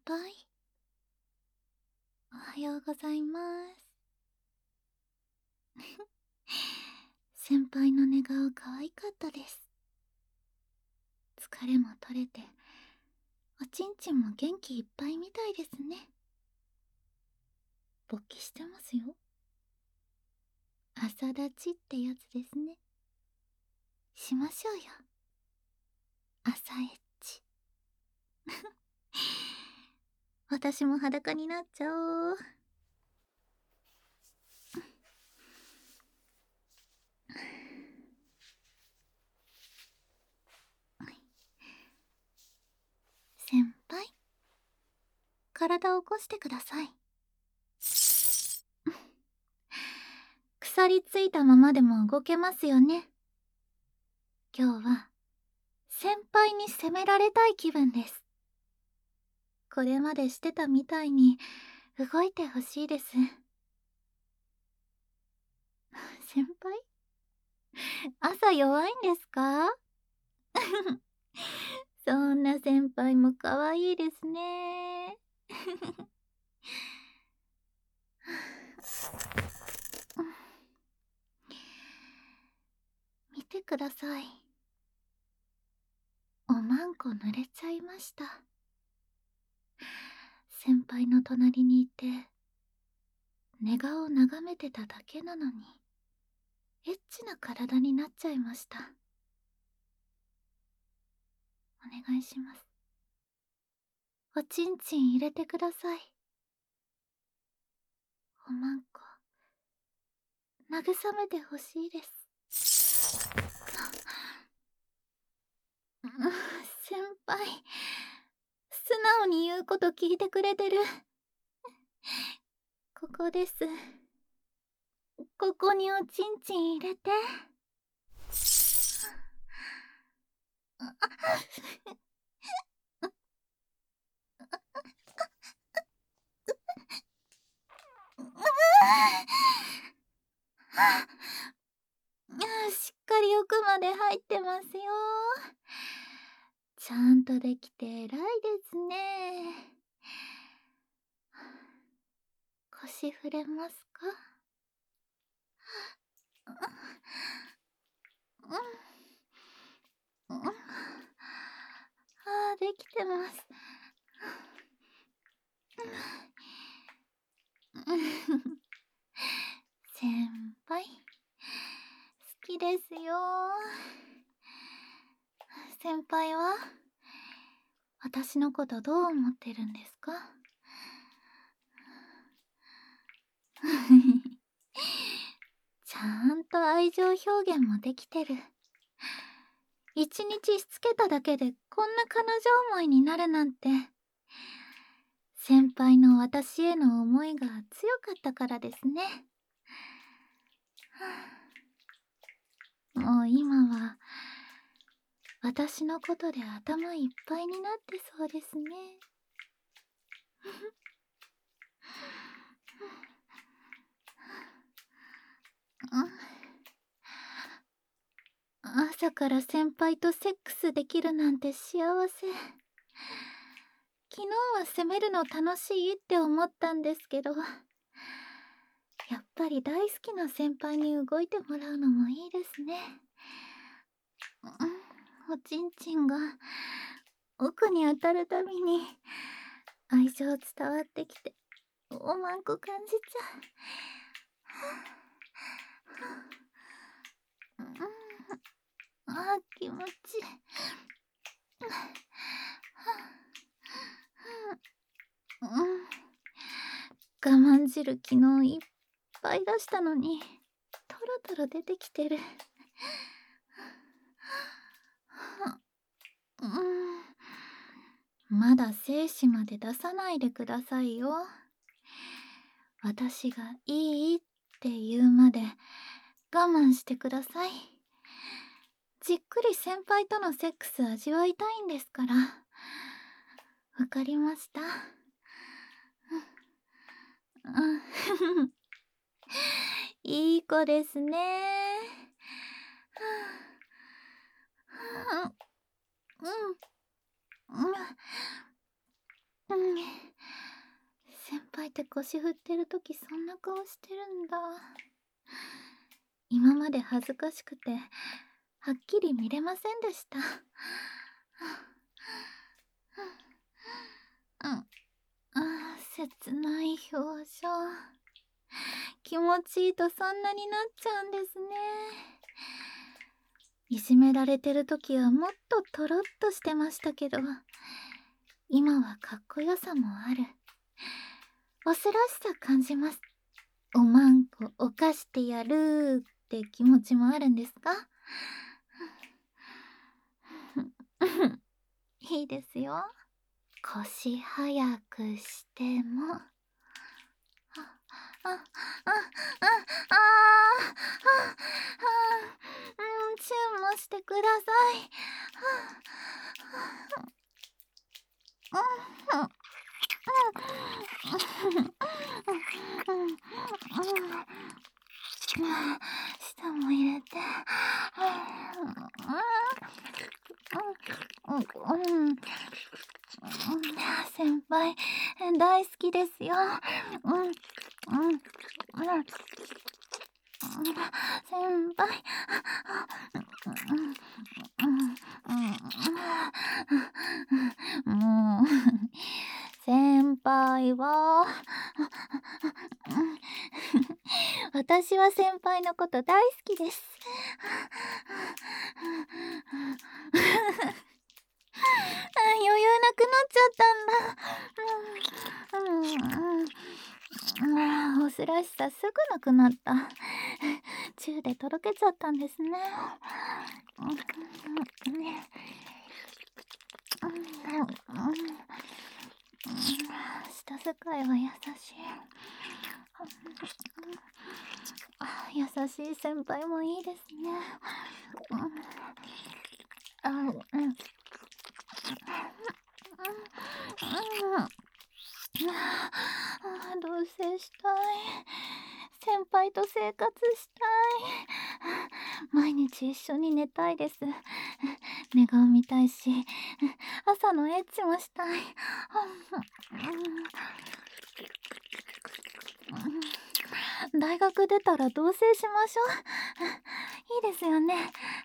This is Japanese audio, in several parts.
輩、おはようございます。先輩の寝顔可愛かったです。疲れも取れて、おちんちんも元気いっぱいみたいですね。勃起してますよ。朝立ちってやつですね。しましょうよ。朝エッチ。私も裸になっちゃおう。先輩、体を起こしてください。鎖ついたままでも動けますよね。今日は先輩に責められたい気分です。これまでしてたみたいに動いてほしいです。先輩、朝弱いんですか？そんな先輩も可愛いですね。見てください。おまんこ濡れちゃいました。先輩の隣にいて寝顔を眺めてただけなのにエッチな体になっちゃいました。お願いします。おちんちん入れてください。おまんこ慰めてほしいです。先輩、素直に言うこと聞いてくれてる。ここです。ここにおちんちん入れて。しっかり奥まで入ってますよ。ちゃんとできて偉いですね。腰触れますか？できてます。先輩、好きですよ。先輩は私のことどう思ってるんですか？ちゃんと愛情表現もできてる。一日しつけただけでこんな彼女思いになるなんて、先輩の私への思いが強かったからですね。もう今は私のことで頭いっぱいになってそうですね。朝から先輩とセックスできるなんて幸せ。昨日は責めるの楽しいって思ったんですけど、やっぱり大好きな先輩に動いてもらうのもいいですね。おちんちんが奥に当たるたびに愛情伝わってきて、おまんこ感じちゃう。気持ちいい。我慢汁昨日いっぱい出したのにトロトロ出てきてる。まだ精子まで出さないでくださいよ。私がいいって言うまで我慢してください。じっくり先輩とのセックス味わいたいんですから。わかりました。いい子ですね。 して腰振ってるときそんな顔してるんだ。今まで恥ずかしくてはっきり見れませんでした。切ない表情。気持ちいいとそんなになっちゃうんですね。いじめられてる時はもっとトロッとしてましたけど、今はかっこよさもある。オスらしさ感じます。おまんこ犯してやるって気持ちもあるんですか？いいですよ。腰早くしても。あ、あ、あ、あ、あ、チューもしてください。舌も入れて。先輩大好きですよ。先輩。もう先輩は私は先輩のこと大好きです。余裕なくなっちゃったんだ。オスらしさすぐなくなった。チューでとろけちゃったんですね。舌使いは優しい。優しい先輩もいいですね。同棲したい。先輩と生活したい。毎日一緒に寝たいです。寝顔見たいし、朝のエッチもしたい。大学出たら同棲しましょう。いいですよね。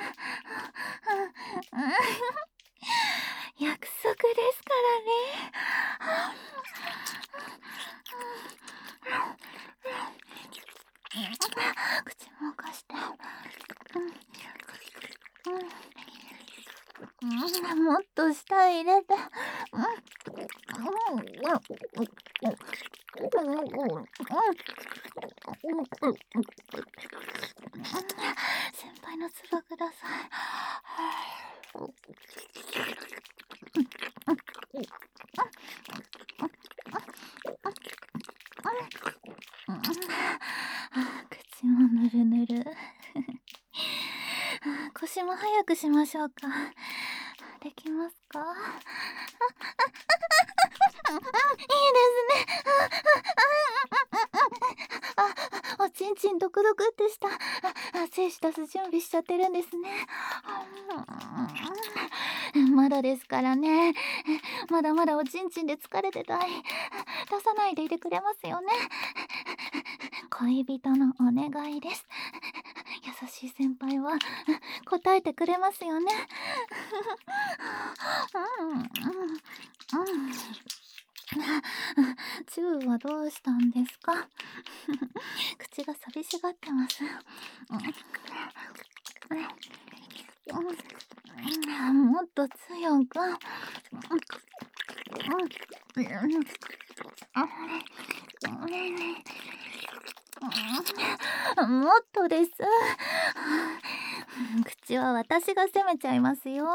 約束ですからね。口も貸して。もっと舌入れて。先輩の唾ください。口もぬるぬる。腰も早くしましょうか。できますか？いいですね。おちんちんドクドクってした。精子出す準備しちゃってるんですね。まだですからね。まだまだおちんちんで疲れてたい。出さないでいてくれますよね。恋人のお願いです。優しい先輩は答えてくれますよね。チューはどうしたんですか？口が寂しがってます。もっと強く。もっとです。口は私が責めちゃいますよ。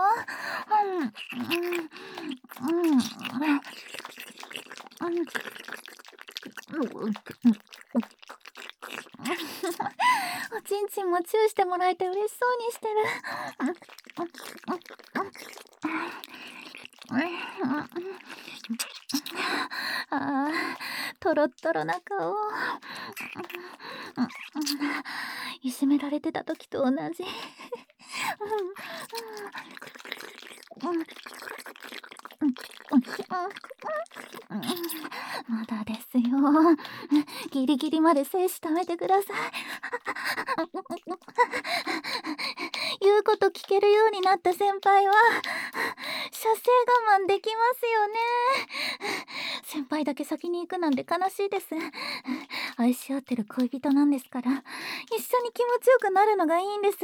おちんちんもチューしてもらえて嬉しそうにしてる。あー、トロットロな顔。いじめられてた時と同じ。 まだですよ。ギリギリまで精子貯めてください。言うこと聞けるようになった先輩は射精我慢できますよね。先輩だけ先に行くなんて悲しいです。愛し合ってる恋人なんですから、一緒に気持ちよくなるのがいいんです。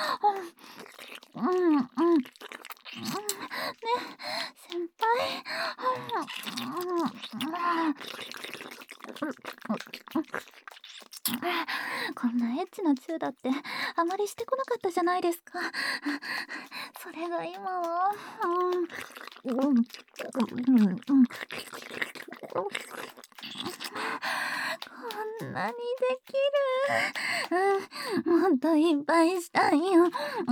ね、先輩。こんなエッチなチューだってあまりしてこなかったじゃないですか。それが今は、こんなにできる。もっといっぱいしたいよ。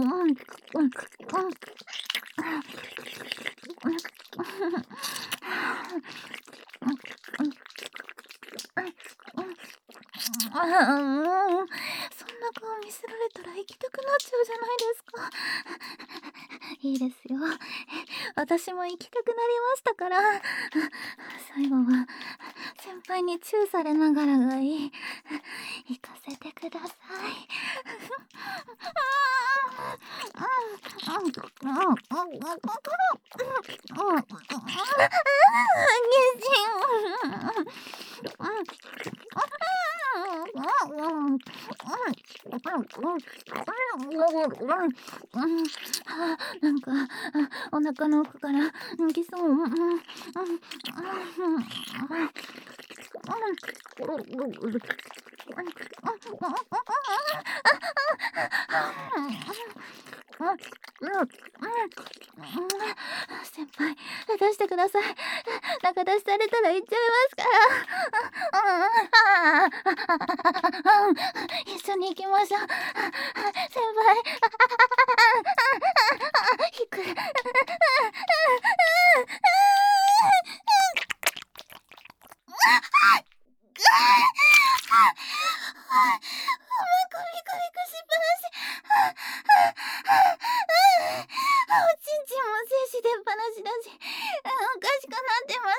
もう、そんな顔見せられたら行きたくなっちゃうじゃないですか。いいですよ。私も行きたくなりましたから。最後は先輩にチューされながらがいい。行かせてください。なんかお腹の奥から抜きそう。先輩、出してください。中出しされたら行っちゃいますから。一緒に行きましょう。先輩、引く。ビクビクしっぱなし。おちんちんも精子出っ放しだし、おかしくなってます。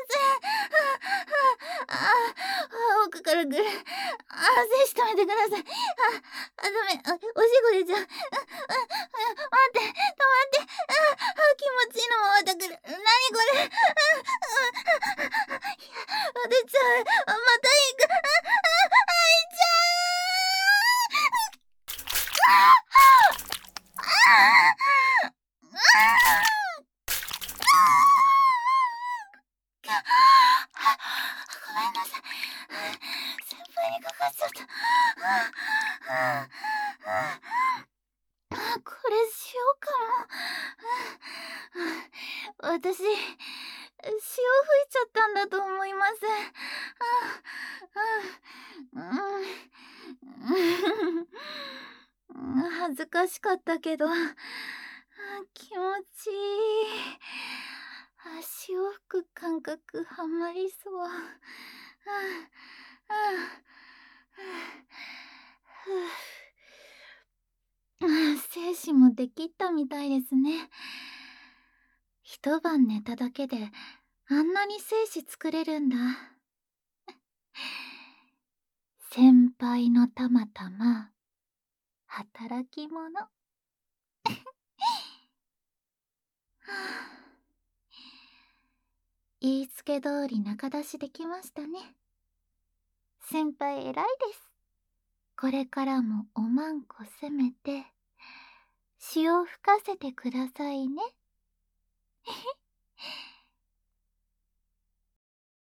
奥から来る。精子止めてください。ダメ。おしっこ出ちゃう。待って、止まって。気持ちいいのもまた来る。なにこれ。出ちゃう。また行く。開いちゃごめんなさい。先輩にかかっちゃった。これしようかも。私、潮吹いちゃったんだと思います。恥ずかしかったけど、気持ちいい。潮吹く感覚ハマりそう。精子もできったみたいですね。一晩寝ただけであんなに精子作れるんだ。先輩のたまたま働き者。言いつけ通り中出しできましたね。先輩偉いです。これからもおまんこ攻めて、潮吹かせてくださいね。